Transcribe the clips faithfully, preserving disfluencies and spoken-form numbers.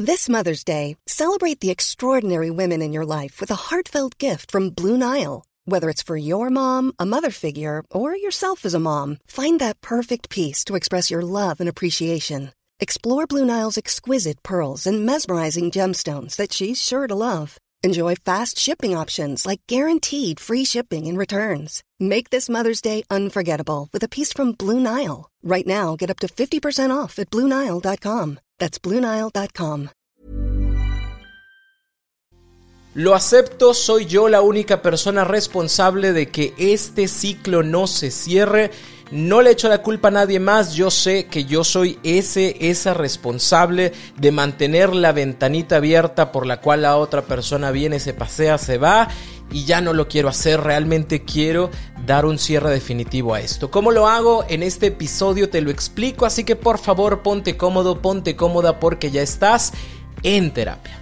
This Mother's Day, celebrate the extraordinary women in your life with a heartfelt gift from Blue Nile. Whether it's for your mom, a mother figure, or yourself as a mom, find that perfect piece to express your love and appreciation. Explore Blue Nile's exquisite pearls and mesmerizing gemstones that she's sure to love. Enjoy fast shipping options like guaranteed free shipping and returns. Make this Mother's Day unforgettable with a piece from Blue Nile. Right now, get up to fifty percent off at Blue Nile dot com. That's Blue Nile dot com. Lo acepto, soy yo la única persona responsable de que este ciclo no se cierre. No le echo la culpa a nadie más, yo sé que yo soy ese, esa responsable de mantener la ventanita abierta por la cual la otra persona viene, se pasea, se va y ya no lo quiero hacer, realmente quiero dar un cierre definitivo a esto. ¿Cómo lo hago? En este episodio te lo explico, así que por favor ponte cómodo, ponte cómoda porque ya estás en terapia.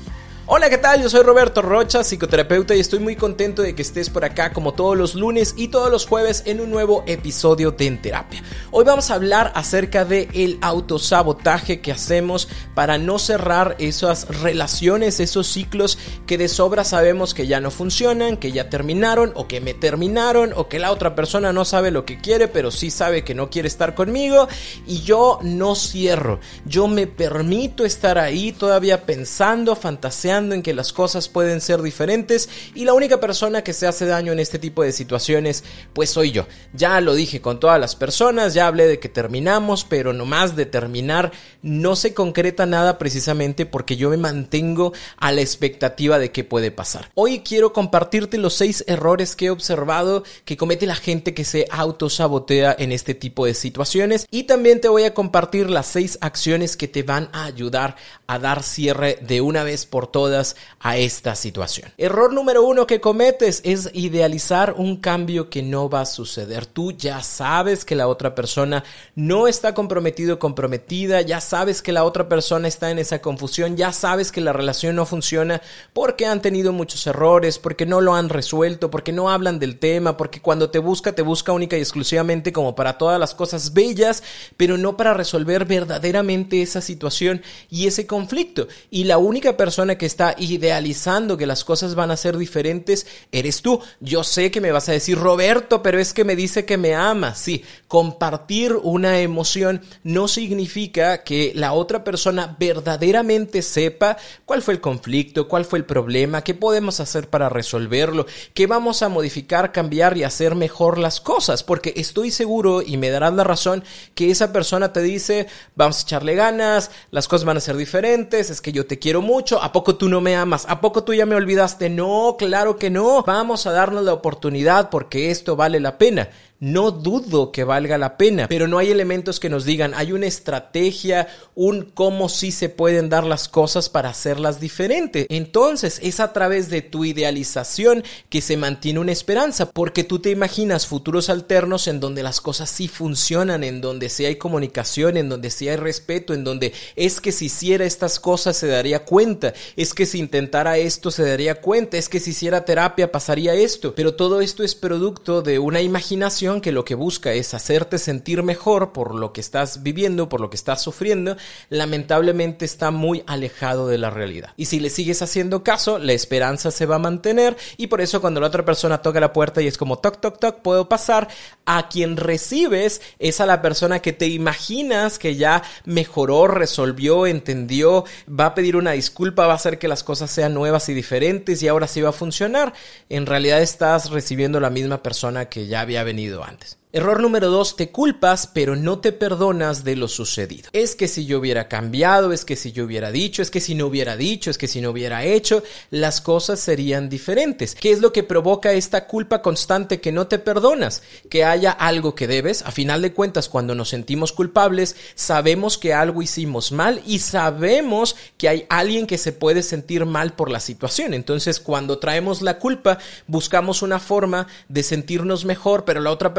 Hola, ¿qué tal? Yo soy Roberto Rocha, psicoterapeuta, y estoy muy contento de que estés por acá como todos los lunes y todos los jueves en un nuevo episodio de En Terapia. Hoy vamos a hablar acerca del autosabotaje que hacemos para no cerrar esas relaciones, esos ciclos que de sobra sabemos que ya no funcionan, que ya terminaron o que me terminaron o que la otra persona no sabe lo que quiere, pero sí sabe que no quiere estar conmigo y yo no cierro. Yo me permito estar ahí todavía pensando, fantaseando en que las cosas pueden ser diferentes y la única persona que se hace daño en este tipo de situaciones pues soy yo. Ya lo dije con todas las personas, ya hablé de que terminamos, pero nomás de terminar no se concreta nada precisamente porque yo me mantengo a la expectativa de qué puede pasar. Hoy quiero compartirte los seis errores que he observado que comete la gente que se autosabotea en este tipo de situaciones y también te voy a compartir las seis acciones que te van a ayudar a dar cierre de una vez por todas a esta situación. Error número uno que cometes es idealizar un cambio que no va a suceder. Tú ya sabes que la otra persona no está comprometido o comprometida, ya sabes que la otra persona está en esa confusión, ya sabes que la relación no funciona porque han tenido muchos errores, porque no lo han resuelto, porque no hablan del tema, porque cuando te busca, te busca única y exclusivamente como para todas las cosas bellas, pero no para resolver verdaderamente esa situación y ese conflicto. Y la única persona que está idealizando que las cosas van a ser diferentes eres tú. Yo sé que me vas a decir, Roberto, pero es que me dice que me ama. Sí, compartir una emoción no significa que la otra persona verdaderamente sepa cuál fue el conflicto, cuál fue el problema, qué podemos hacer para resolverlo, qué vamos a modificar, cambiar y hacer mejor las cosas, porque estoy seguro, y me darás la razón, que esa persona te dice, vamos a echarle ganas, las cosas van a ser diferentes, es que yo te quiero mucho, ¿a poco tú no me amas? ¿A poco tú ya me olvidaste? No, claro que no. Vamos a darnos la oportunidad porque esto vale la pena. No dudo que valga la pena, pero no hay elementos que nos digan, hay una estrategia, un cómo sí se pueden dar las cosas para hacerlas diferentes. Entonces, es a través de tu idealización que se mantiene una esperanza, porque tú te imaginas futuros alternos en donde las cosas sí funcionan, en donde sí hay comunicación, en donde sí hay respeto, en donde es que si hiciera estas cosas se daría cuenta, es que si intentara esto se daría cuenta, es que si hiciera terapia pasaría esto, pero todo esto es producto de una imaginación que lo que busca es hacerte sentir mejor por lo que estás viviendo, por lo que estás sufriendo. Lamentablemente está muy alejado de la realidad. Y si le sigues haciendo caso, la esperanza se va a mantener y por eso cuando la otra persona toca la puerta y es como toc, toc, toc, puedo pasar, a quien recibes es a la persona que te imaginas que ya mejoró, resolvió, entendió, va a pedir una disculpa, va a hacer que las cosas sean nuevas y diferentes y ahora sí va a funcionar. En realidad estás recibiendo la misma persona que ya había venido antes. Error número dos, te culpas, pero no te perdonas de lo sucedido. Es que si yo hubiera cambiado, es que si yo hubiera dicho, es que si no hubiera dicho, es que si no hubiera hecho, las cosas serían diferentes. ¿Qué es lo que provoca esta culpa constante que no te perdonas? Que haya algo que debes. A final de cuentas, cuando nos sentimos culpables, sabemos que algo hicimos mal y sabemos que hay alguien que se puede sentir mal por la situación. Entonces, cuando traemos la culpa, buscamos una forma de sentirnos mejor, pero la otra persona no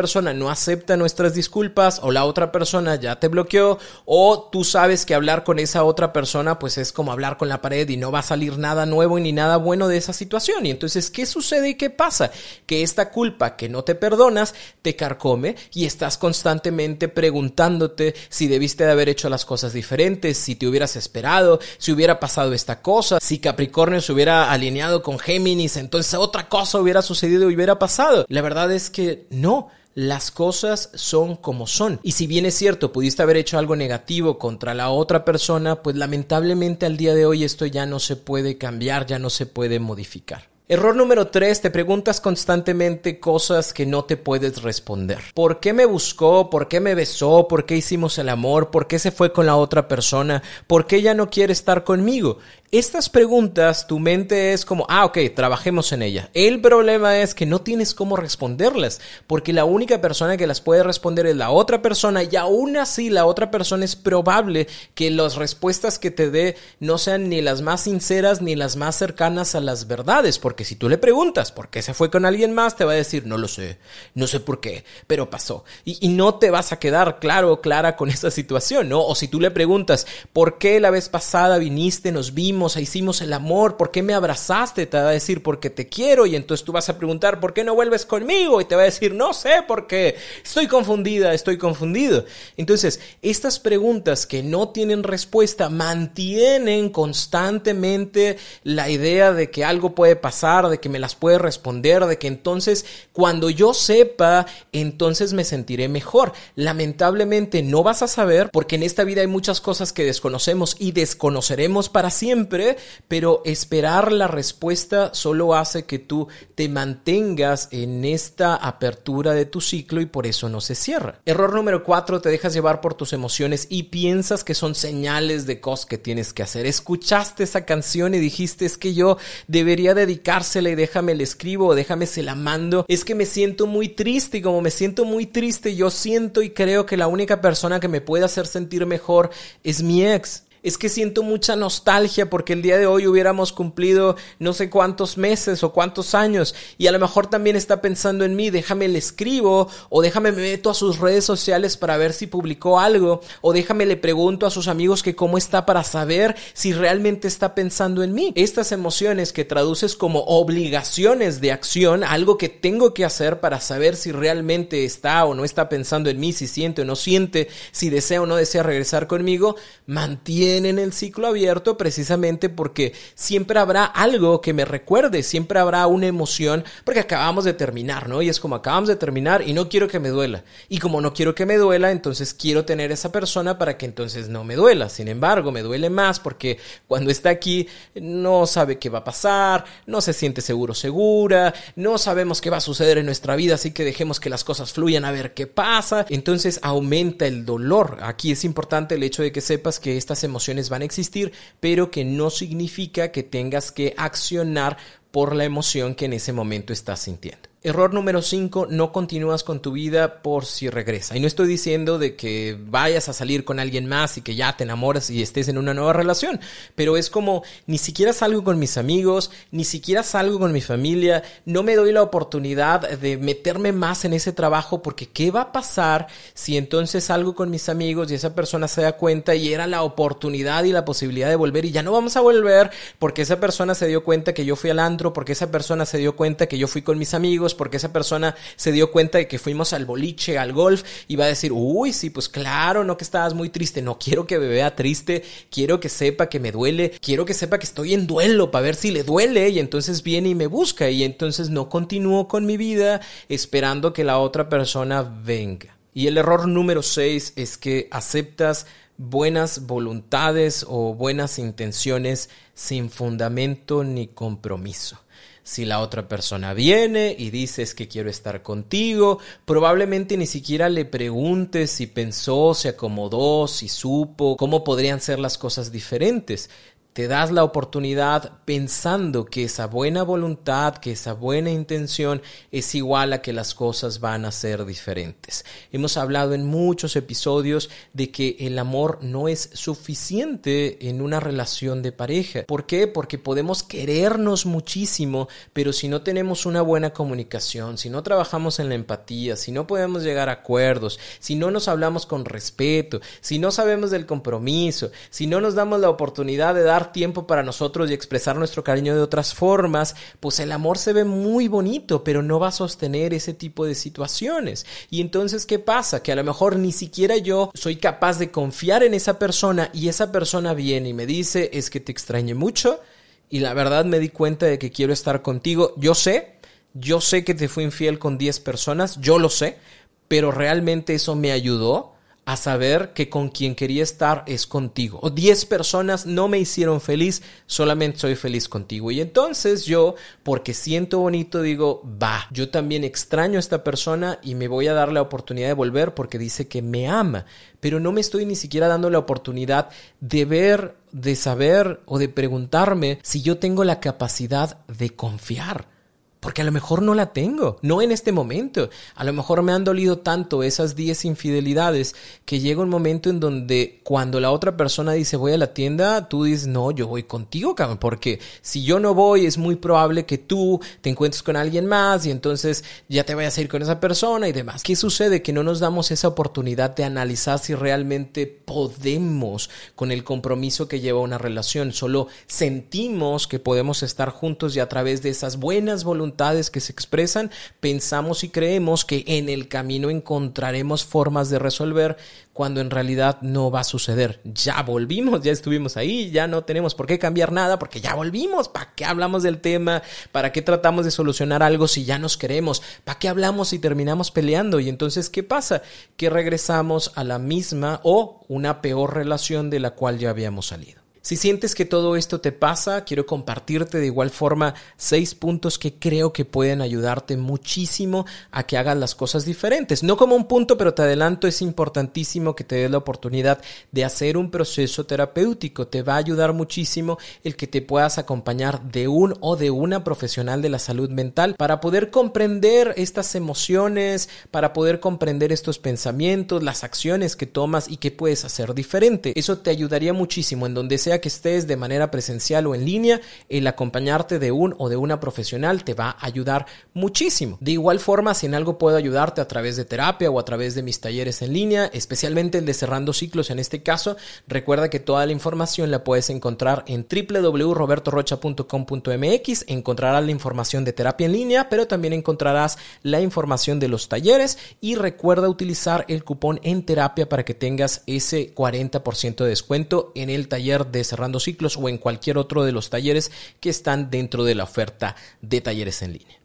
no acepta nuestras disculpas, o la otra persona ya te bloqueó, o tú sabes que hablar con esa otra persona pues es como hablar con la pared y no va a salir nada nuevo ni nada bueno de esa situación. Y entonces, ¿qué sucede y qué pasa? Que esta culpa que no te perdonas te carcome y estás constantemente preguntándote si debiste de haber hecho las cosas diferentes, si te hubieras esperado, si hubiera pasado esta cosa, si Capricornio se hubiera alineado con Géminis, entonces otra cosa hubiera sucedido y hubiera pasado. La verdad es que no. Las cosas son como son. Y si bien es cierto, pudiste haber hecho algo negativo contra la otra persona, pues lamentablemente al día de hoy esto ya no se puede cambiar, ya no se puede modificar. Error número tres, te preguntas constantemente cosas que no te puedes responder. ¿Por qué me buscó? ¿Por qué me besó? ¿Por qué hicimos el amor? ¿Por qué se fue con la otra persona? ¿Por qué ya no quiere estar conmigo? Estas preguntas, tu mente es como, ah, ok, trabajemos en ella. El problema es que no tienes cómo responderlas, porque la única persona que las puede responder es la otra persona, y aún así la otra persona es probable que las respuestas que te dé no sean ni las más sinceras ni las más cercanas a las verdades, porque si tú le preguntas por qué se fue con alguien más, te va a decir, no lo sé, no sé por qué, pero pasó. Y, y no te vas a quedar claro o clara con esa situación, ¿no? O si tú le preguntas, ¿por qué la vez pasada viniste, nos vimos, hicimos el amor, ¿por qué me abrazaste? Te va a decir, porque te quiero, y entonces tú vas a preguntar, ¿por qué no vuelves conmigo? Y te va a decir, no sé por qué, estoy confundida, estoy confundido. Entonces, estas preguntas que no tienen respuesta mantienen constantemente la idea de que algo puede pasar, de que me las puede responder, de que entonces cuando yo sepa, entonces me sentiré mejor. Lamentablemente no vas a saber, porque en esta vida hay muchas cosas que desconocemos y desconoceremos para siempre, pero esperar la respuesta solo hace que tú te mantengas en esta apertura de tu ciclo y por eso no se cierra. Error número cuatro, te dejas llevar por tus emociones y piensas que son señales de cosas que tienes que hacer. Escuchaste esa canción y dijiste, es que yo debería dedicar y déjame le escribo o déjame se la mando. Es que me siento muy triste y como me siento muy triste, yo siento y creo que la única persona que me puede hacer sentir mejor es mi ex. Es que siento mucha nostalgia porque el día de hoy hubiéramos cumplido no sé cuántos meses o cuántos años y a lo mejor también está pensando en mí, déjame le escribo o déjame me meto a sus redes sociales para ver si publicó algo o déjame le pregunto a sus amigos que cómo está para saber si realmente está pensando en mí. Estas emociones que traduces como obligaciones de acción, algo que tengo que hacer para saber si realmente está o no está pensando en mí, si siente o no siente, si desea o no desea regresar conmigo, mantiene en el ciclo abierto precisamente porque siempre habrá algo que me recuerde, siempre habrá una emoción, porque acabamos de terminar, ¿no? Y es como acabamos de terminar y no quiero que me duela. Y como no quiero que me duela, entonces quiero tener esa persona para que entonces no me duela. Sin embargo, me duele más porque cuando está aquí no sabe qué va a pasar, no se siente seguro, segura, no sabemos qué va a suceder en nuestra vida, así que dejemos que las cosas fluyan a ver qué pasa. Entonces aumenta el dolor. Aquí es importante el hecho de que sepas que estas emociones van a existir, pero que no significa que tengas que accionar por la emoción que en ese momento estás sintiendo. Error número cinco, no continúas con tu vida por si regresa. Y no estoy diciendo de que vayas a salir con alguien más y que ya te enamoras y estés en una nueva relación, pero es como ni siquiera salgo con mis amigos, ni siquiera salgo con mi familia, no me doy la oportunidad de meterme más en ese trabajo porque ¿qué va a pasar si entonces salgo con mis amigos y esa persona se da cuenta y era la oportunidad y la posibilidad de volver y ya no vamos a volver porque esa persona se dio cuenta que yo fui al antro, porque esa persona se dio cuenta que yo fui con mis amigos, porque esa persona se dio cuenta de que fuimos al boliche, al golf, y va a decir, uy, sí, pues claro, no que estabas muy triste, no quiero que me vea triste, quiero que sepa que me duele, quiero que sepa que estoy en duelo para ver si le duele, y entonces viene y me busca, y entonces no continúo con mi vida esperando que la otra persona venga. Y el error número seis es que aceptas buenas voluntades o buenas intenciones sin fundamento ni compromiso. Si la otra persona viene y dices que quiero estar contigo, probablemente ni siquiera le preguntes si pensó, se acomodó, si supo, cómo podrían ser las cosas diferentes. te das la oportunidad pensando que esa buena voluntad, que esa buena intención es igual a que las cosas van a ser diferentes. Hemos hablado en muchos episodios de que el amor no es suficiente en una relación de pareja. ¿Por qué? Porque podemos querernos muchísimo, pero si no tenemos una buena comunicación, si no trabajamos en la empatía, si no podemos llegar a acuerdos, si no nos hablamos con respeto, si no sabemos del compromiso, si no nos damos la oportunidad de dar tiempo para nosotros y expresar nuestro cariño de otras formas, pues el amor se ve muy bonito, pero no va a sostener ese tipo de situaciones. Y entonces, ¿qué pasa? Que a lo mejor ni siquiera yo soy capaz de confiar en esa persona y esa persona viene y me dice, es que te extrañé mucho y la verdad me di cuenta de que quiero estar contigo. Yo sé, yo sé que te fui infiel con diez personas, yo lo sé, pero realmente eso me ayudó a saber que con quien quería estar es contigo. O diez personas no me hicieron feliz, solamente soy feliz contigo. Y entonces yo, porque siento bonito, digo, va, yo también extraño a esta persona y me voy a dar la oportunidad de volver porque dice que me ama. Pero no me estoy ni siquiera dando la oportunidad de ver, de saber o de preguntarme si yo tengo la capacidad de confiar. Porque a lo mejor no la tengo, no en este momento. A lo mejor me han dolido tanto esas diez infidelidades que llega un momento en donde cuando la otra persona dice voy a la tienda, tú dices no, yo voy contigo, cabrón. Porque si yo no voy es muy probable que tú te encuentres con alguien más y entonces ya te vayas a ir con esa persona y demás. ¿Qué sucede? Que no nos damos esa oportunidad de analizar si realmente podemos con el compromiso que lleva una relación. Solo sentimos que podemos estar juntos y a través de esas buenas voluntades que se expresan, pensamos y creemos que en el camino encontraremos formas de resolver cuando en realidad no va a suceder. Ya volvimos, ya estuvimos ahí, ya no tenemos por qué cambiar nada porque ya volvimos. ¿Para qué hablamos del tema? ¿Para qué tratamos de solucionar algo si ya nos queremos? ¿Para qué hablamos si terminamos peleando? Y entonces, ¿qué pasa? Que regresamos a la misma o una peor relación de la cual ya habíamos salido. Si sientes que todo esto te pasa, quiero compartirte de igual forma seis puntos que creo que pueden ayudarte muchísimo a que hagas las cosas diferentes. No como un punto, pero te adelanto, es importantísimo que te des la oportunidad de hacer un proceso terapéutico. Te va a ayudar muchísimo el que te puedas acompañar de un o de una profesional de la salud mental para poder comprender estas emociones, para poder comprender estos pensamientos, las acciones que tomas y qué puedes hacer diferente. Eso te ayudaría muchísimo en donde sea que estés de manera presencial o en línea, el acompañarte de un o de una profesional te va a ayudar muchísimo. De igual forma, si en algo puedo ayudarte a través de terapia o a través de mis talleres en línea, especialmente el de Cerrando Ciclos en este caso, recuerda que toda la información la puedes encontrar en doble u doble u doble u punto roberto rocha punto com punto m x. Encontrarás la información de terapia en línea, pero también encontrarás la información de los talleres y recuerda utilizar el cupón en terapia para que tengas ese cuarenta por ciento de descuento en el taller de Cerrando Ciclos o en cualquier otro de los talleres que están dentro de la oferta de talleres en línea.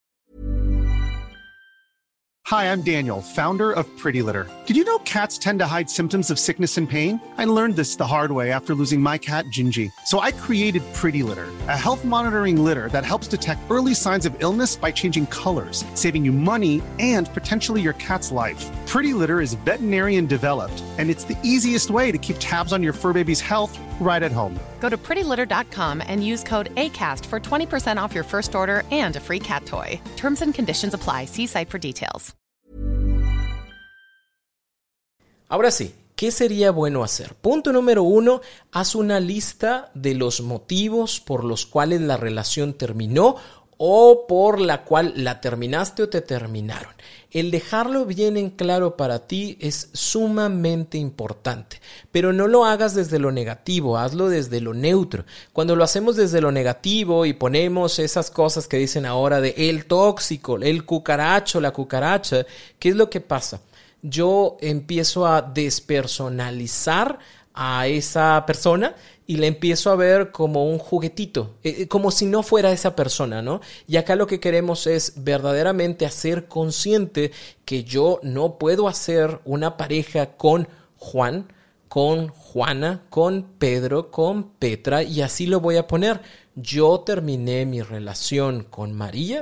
Hi, I'm Daniel, founder of Pretty Litter. Did you know cats tend to hide symptoms of sickness and pain? I learned this the hard way after losing my cat, Gingy. So I created Pretty Litter, a health monitoring litter that helps detect early signs of illness by changing colors, saving you money and potentially your cat's life. Pretty Litter is veterinarian developed, and it's the easiest way to keep tabs on your fur baby's health right at home. Go to pretty litter dot com and use code ACAST for twenty percent off your first order and a free cat toy. Terms and conditions apply. See site for details. Ahora sí, ¿qué sería bueno hacer? Punto número uno, haz una lista de los motivos por los cuales la relación terminó o por la cual la terminaste o te terminaron. El dejarlo bien en claro para ti es sumamente importante, pero no lo hagas desde lo negativo, hazlo desde lo neutro. Cuando lo hacemos desde lo negativo y ponemos esas cosas que dicen ahora de el tóxico, el cucaracho, la cucaracha, ¿qué es lo que pasa? Yo empiezo a despersonalizar a esa persona y la empiezo a ver como un juguetito, eh, como si no fuera esa persona, ¿no? Y acá lo que queremos es verdaderamente hacer consciente que yo no puedo hacer una pareja con Juan, con Juana, con Pedro, con Petra, y así lo voy a poner. Yo terminé mi relación con María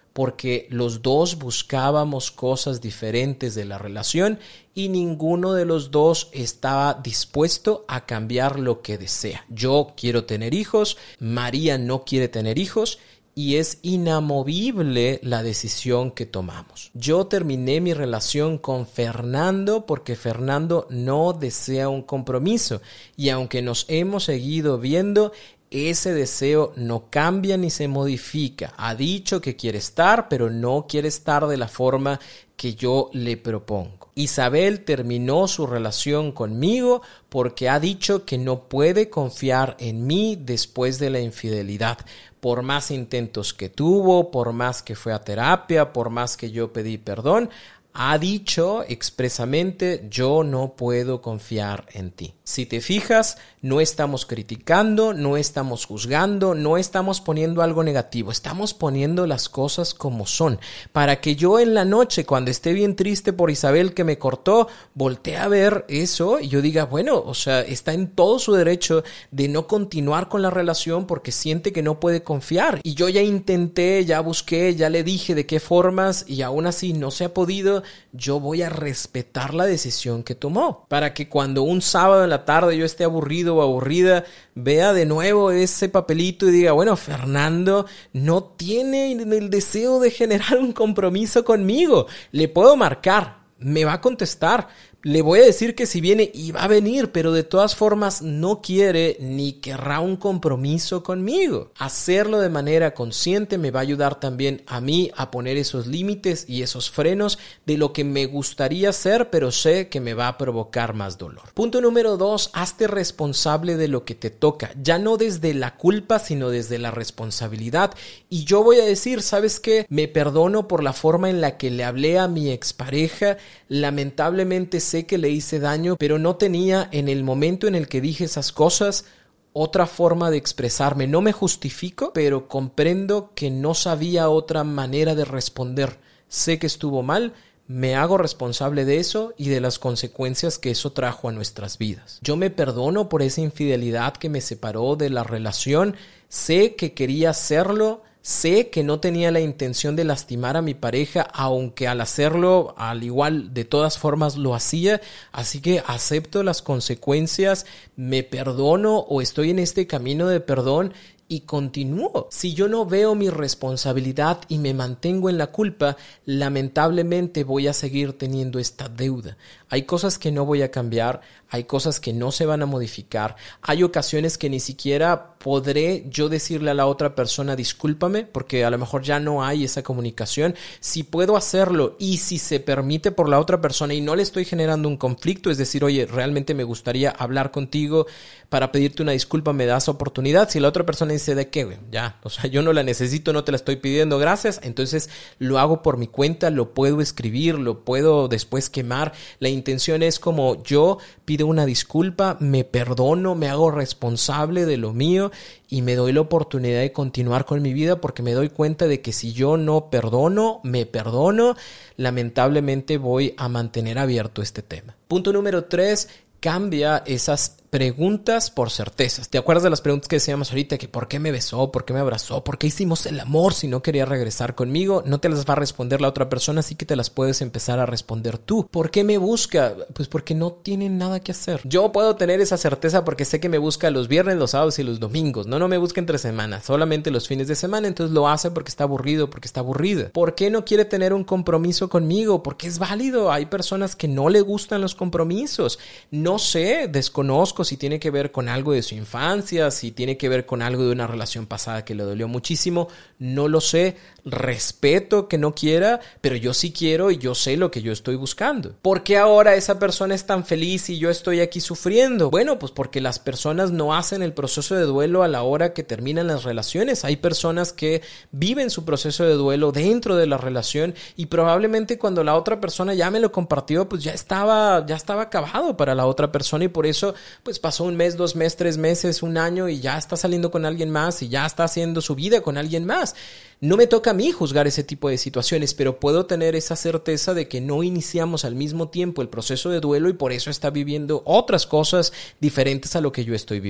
porque los dos buscábamos cosas diferentes de la relación y ninguno de los dos estaba dispuesto a cambiar lo que desea. Yo quiero tener hijos, María no quiere tener hijos y es inamovible la decisión que tomamos. Yo terminé mi relación con Fernando porque Fernando no desea un compromiso y aunque nos hemos seguido viendo, ese deseo no cambia ni se modifica. Ha dicho que quiere estar, pero no quiere estar de la forma que yo le propongo. Isabel terminó su relación conmigo porque ha dicho que no puede confiar en mí después de la infidelidad. Por más intentos que tuvo, por más que fue a terapia, por más que yo pedí perdón, ha dicho expresamente, yo no puedo confiar en ti. Si te fijas, no estamos criticando, no estamos juzgando, no estamos poniendo algo negativo, estamos poniendo las cosas como son, para que yo en la noche, cuando esté bien triste por Isabel que me cortó, voltee a ver eso y yo diga, bueno, o sea, está en todo su derecho de no continuar con la relación porque siente que no puede confiar. Y yo ya intenté, ya busqué, ya le dije de qué formas y aún así no se ha podido. Yo voy a respetar la decisión que tomó, para que cuando un sábado en la tarde yo esté aburrido o aburrida, vea de nuevo ese papelito y diga, bueno, Fernando no tiene el deseo de generar un compromiso conmigo. Le puedo marcar, me va a contestar, le voy a decir que si viene y va a venir, pero de todas formas no quiere ni querrá un compromiso conmigo. Hacerlo de manera consciente me va a ayudar también a mí a poner esos límites y esos frenos de lo que me gustaría hacer, pero sé que me va a provocar más dolor. Punto número dos, hazte responsable de lo que te toca, ya no desde la culpa, sino desde la responsabilidad. Y yo voy a decir, ¿sabes qué? Me perdono por la forma en la que le hablé a mi expareja. Lamentablemente sé que le hice daño, pero no tenía en el momento en el que dije esas cosas otra forma de expresarme. No me justifico, pero comprendo que no sabía otra manera de responder. Sé que estuvo mal, me hago responsable de eso y de las consecuencias que eso trajo a nuestras vidas. Yo me perdono por esa infidelidad que me separó de la relación. Sé que quería hacerlo. Sé que no tenía la intención de lastimar a mi pareja, aunque al hacerlo, al igual, de todas formas lo hacía. Así que acepto las consecuencias, me perdono o estoy en este camino de perdón y continúo. Si yo no veo mi responsabilidad y me mantengo en la culpa, lamentablemente voy a seguir teniendo esta deuda. Hay cosas que no voy a cambiar, hay cosas que no se van a modificar, hay ocasiones que ni siquiera podré yo decirle a la otra persona discúlpame, porque a lo mejor ya no hay esa comunicación. Si puedo hacerlo y si se permite por la otra persona y no le estoy generando un conflicto, es decir, oye, realmente me gustaría hablar contigo para pedirte una disculpa, ¿me das oportunidad? Si la otra persona dice, ¿de qué, güey? Ya, o sea, yo no la necesito, no te la estoy pidiendo, gracias. Entonces lo hago por mi cuenta, lo puedo escribir, lo puedo después quemar. La intención es como yo pido una disculpa, me perdono, me hago responsable de lo mío y me doy la oportunidad de continuar con mi vida porque me doy cuenta de que si yo no perdono, me perdono, lamentablemente voy a mantener abierto este tema. Punto número tres, cambia esas preguntas por certezas. ¿Te acuerdas de las preguntas que decíamos ahorita? Que ¿por qué me besó? ¿Por qué me abrazó? ¿Por qué hicimos el amor si no quería regresar conmigo? No te las va a responder la otra persona, así que te las puedes empezar a responder tú. ¿Por qué me busca? Pues porque no tiene nada que hacer. Yo puedo tener esa certeza porque sé que me busca los viernes, los sábados y los domingos. No, no me busca entre semanas, solamente los fines de semana. Entonces lo hace porque está aburrido, porque está aburrida. ¿Por qué no quiere tener un compromiso conmigo? Porque es válido. Hay personas que no le gustan los compromisos. No sé, desconozco si tiene que ver con algo de su infancia, si tiene que ver con algo de una relación pasada que le dolió muchísimo, no lo sé, respeto que no quiera, pero yo sí quiero y yo sé lo que yo estoy buscando. ¿Por qué ahora esa persona es tan feliz y yo estoy aquí sufriendo? Bueno, pues porque las personas no hacen el proceso de duelo a la hora que terminan las relaciones. Hay personas que viven su proceso de duelo dentro de la relación y probablemente cuando la otra persona ya me lo compartió, pues ya estaba, ya estaba acabado para la otra persona y por eso pues pasó un mes, dos meses, tres meses, un año y ya está saliendo con alguien más y ya está haciendo su vida con alguien más. No me toca a mí juzgar ese tipo de situaciones, pero puedo tener esa certeza de que no iniciamos al mismo tiempo el proceso de duelo y por eso está viviendo otras cosas diferentes a lo que yo estoy viviendo.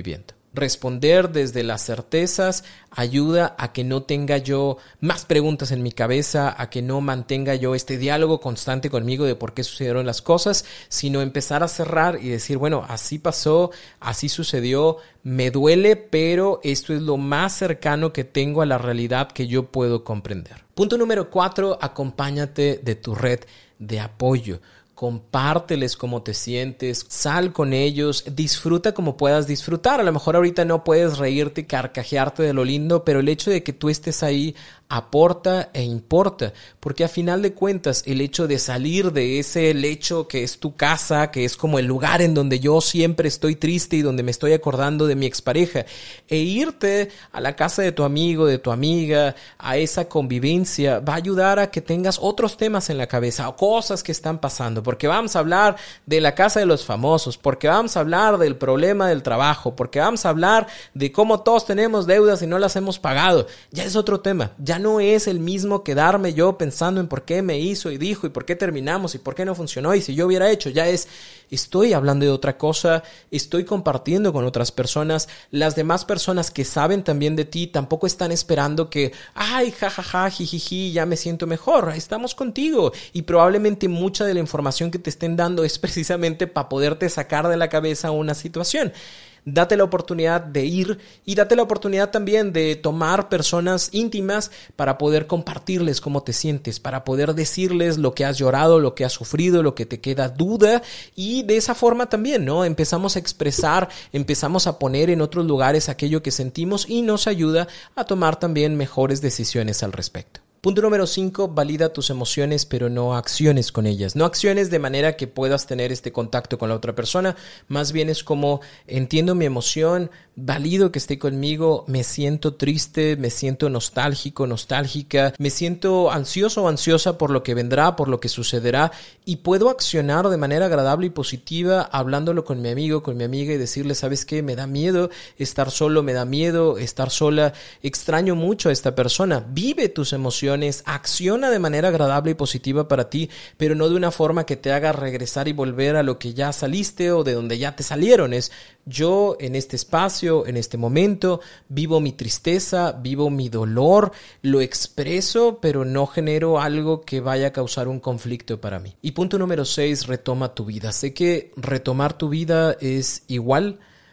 Responder desde las certezas ayuda a que no tenga yo más preguntas en mi cabeza, a que no mantenga yo este diálogo constante conmigo de por qué sucedieron las cosas, sino empezar a cerrar y decir, bueno, así pasó, así sucedió, me duele, pero esto es lo más cercano que tengo a la realidad que yo puedo comprender. Punto número cuatro, acompáñate de tu red de apoyo. Compárteles cómo te sientes, sal con ellos, disfruta como puedas disfrutar. A lo mejor ahorita no puedes reírte y carcajearte de lo lindo, pero el hecho de que tú estés ahí aporta e importa, porque a final de cuentas el hecho de salir de ese lecho que es tu casa, que es como el lugar en donde yo siempre estoy triste y donde me estoy acordando de mi expareja, e irte a la casa de tu amigo, de tu amiga, a esa convivencia, va a ayudar a que tengas otros temas en la cabeza o cosas que están pasando, porque vamos a hablar de la casa de los famosos, porque vamos a hablar del problema del trabajo, porque vamos a hablar de cómo todos tenemos deudas y no las hemos pagado. Ya es otro tema, ya no es el mismo quedarme yo pensando en por qué me hizo y dijo y por qué terminamos y por qué no funcionó y si yo hubiera hecho. Ya es, estoy hablando de otra cosa, estoy compartiendo con otras personas. Las demás personas que saben también de ti tampoco están esperando que, ay, jajaja, jijiji, ya me siento mejor. Estamos contigo y probablemente mucha de la información que te estén dando es precisamente para poderte sacar de la cabeza una situación. Date la oportunidad de ir y date la oportunidad también de tomar personas íntimas para poder compartirles cómo te sientes, para poder decirles lo que has llorado, lo que has sufrido, lo que te queda duda y de esa forma también, ¿no? Empezamos a expresar, empezamos a poner en otros lugares aquello que sentimos y nos ayuda a tomar también mejores decisiones al respecto. Punto número cinco, valida tus emociones, pero no acciones con ellas. No acciones de manera que puedas tener este contacto con la otra persona. Más bien es como, entiendo mi emoción, valido que esté conmigo, me siento triste, me siento nostálgico, nostálgica, me siento ansioso o ansiosa por lo que vendrá, por lo que sucederá y puedo accionar de manera agradable y positiva hablándolo con mi amigo, con mi amiga y decirle, ¿sabes qué? Me da miedo estar solo, me da miedo estar sola, extraño mucho a esta persona. Vive tus emociones. Acciona de manera agradable y positiva para ti, pero no de una forma que te haga regresar y volver a lo que ya saliste o de donde ya te salieron. Es yo en este espacio, en este momento, vivo mi tristeza, vivo mi dolor, lo expreso, pero no genero algo que vaya a causar un conflicto para mí. Y punto número seis, retoma tu vida. Sé que retomar tu vida es igual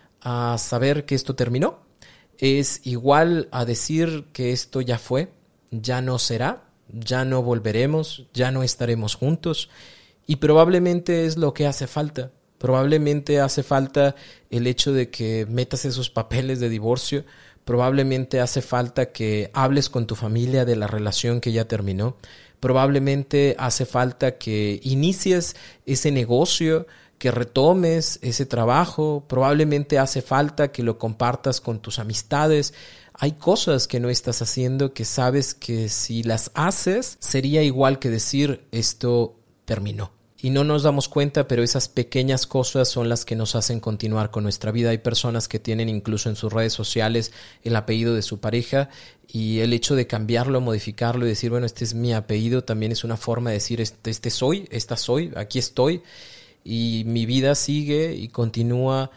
a saber que esto terminó, es igual a decir que esto ya fue, ya no será, ya no volveremos, ya no estaremos juntos y probablemente es lo que hace falta. Probablemente hace falta el hecho de que metas esos papeles de divorcio, probablemente hace falta que hables con tu familia de la relación que ya terminó, probablemente hace falta que inicies ese negocio, que retomes ese trabajo, probablemente hace falta que lo compartas con tus amistades. Hay cosas que no estás haciendo que sabes que si las haces sería igual que decir esto terminó. Y no nos damos cuenta, pero esas pequeñas cosas son las que nos hacen continuar con nuestra vida. Hay personas que tienen incluso en sus redes sociales el apellido de su pareja y el hecho de cambiarlo, modificarlo y decir, bueno, este es mi apellido, también es una forma de decir, este, este soy, esta soy, aquí estoy. Y mi vida sigue y continúa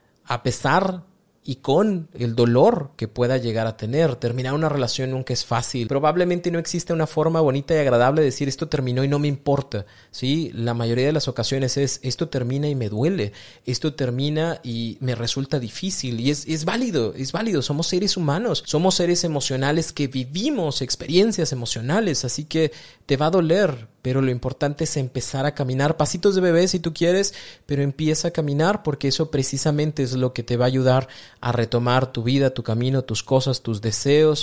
a pesar y con el dolor que pueda llegar a tener. Terminar una relación nunca es fácil. Probablemente no existe una forma bonita y agradable de decir esto terminó y no me importa, ¿sí? La mayoría de las ocasiones es esto termina y me duele, esto termina y me resulta difícil y es, es válido, es válido. Somos seres humanos, somos seres emocionales que vivimos experiencias emocionales, así que te va a doler, pero lo importante es empezar a caminar, pasitos de bebé si tú quieres, pero empieza a caminar porque eso precisamente es lo que te va a ayudar a retomar tu vida, tu camino, tus cosas, tus deseos,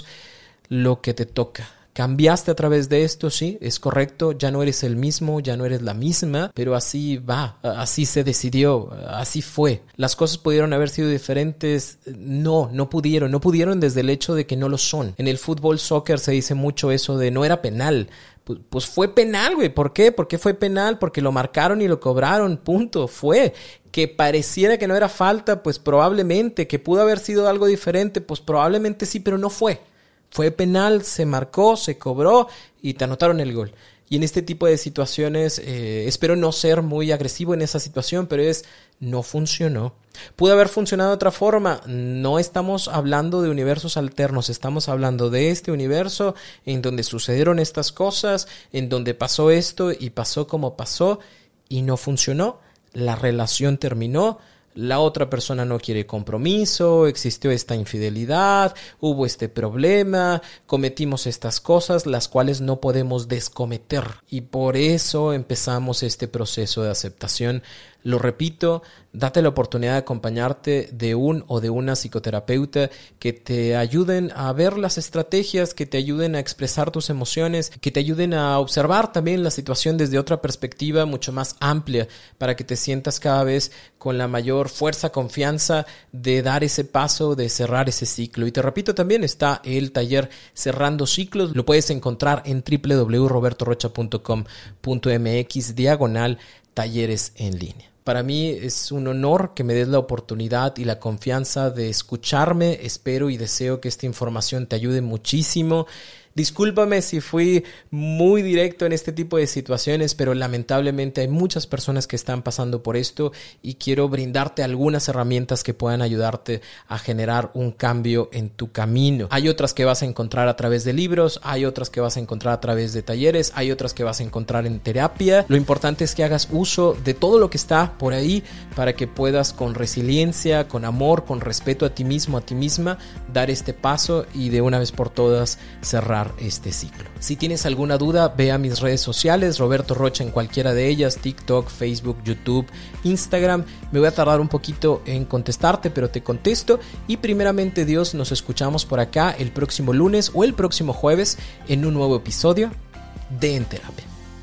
lo que te toca. Cambiaste a través de esto, sí, es correcto, ya no eres el mismo, ya no eres la misma, pero así va, así se decidió, así fue. Las cosas pudieron haber sido diferentes, no, no pudieron, no pudieron desde el hecho de que no lo son. En el fútbol, soccer se dice mucho eso de no era penal. Pues, pues fue penal, güey, ¿por qué? ¿Por qué fue penal? Porque lo marcaron y lo cobraron, punto, fue. Que pareciera que no era falta, pues probablemente, que pudo haber sido algo diferente, pues probablemente sí, pero no fue. Fue penal, se marcó, se cobró y te anotaron el gol. Y en este tipo de situaciones, eh, espero no ser muy agresivo en esa situación, pero es, no funcionó. ¿Pudo haber funcionado de otra forma? No estamos hablando de universos alternos, estamos hablando de este universo en donde sucedieron estas cosas, en donde pasó esto y pasó como pasó y no funcionó. La relación terminó. La otra persona no quiere compromiso, existió esta infidelidad, hubo este problema, cometimos estas cosas, las cuales no podemos descometer. Y por eso empezamos este proceso de aceptación. Lo repito, date la oportunidad de acompañarte de un o de una psicoterapeuta que te ayuden a ver las estrategias, que te ayuden a expresar tus emociones, que te ayuden a observar también la situación desde otra perspectiva mucho más amplia para que te sientas cada vez con la mayor fuerza, confianza de dar ese paso, de cerrar ese ciclo. Y te repito, también está el taller Cerrando Ciclos. Lo puedes encontrar en w w w punto roberto rocha punto com punto m x diagonal talleres en línea. Para mí es un honor que me des la oportunidad y la confianza de escucharme. Espero y deseo que esta información te ayude muchísimo. Discúlpame si fui muy directo en este tipo de situaciones, pero lamentablemente hay muchas personas que están pasando por esto y quiero brindarte algunas herramientas que puedan ayudarte a generar un cambio en tu camino. Hay otras que vas a encontrar a través de libros, hay otras que vas a encontrar a través de talleres, hay otras que vas a encontrar en terapia. Lo importante es que hagas uso de todo lo que está por ahí para que puedas con resiliencia, con amor, con respeto a ti mismo, a ti misma, dar este paso y de una vez por todas cerrar este ciclo. Si tienes alguna duda, ve a mis redes sociales, Roberto Rocha en cualquiera de ellas, TikTok, Facebook, YouTube, Instagram. Me voy a tardar un poquito en contestarte, pero te contesto. Y primeramente Dios, nos escuchamos por acá el próximo lunes o el próximo jueves en un nuevo episodio de En Terapia.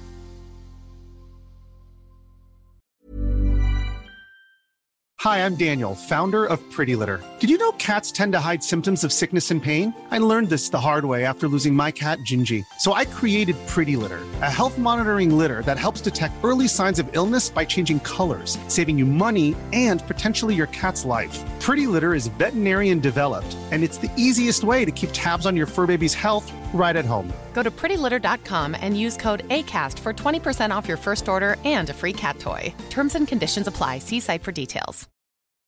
Hi, I'm Daniel, founder of Pretty Litter. Did you know cats tend to hide symptoms of sickness and pain? I learned this the hard way after losing my cat, Gingy. So I created Pretty Litter, a health monitoring litter that helps detect early signs of illness by changing colors, saving you money and potentially your cat's life. Pretty Litter is veterinarian developed, and it's the easiest way to keep tabs on your fur baby's health right at home. Go to pretty litter dot com and use code ACAST for twenty percent off your first order and a free cat toy. Terms and conditions apply. See site for details.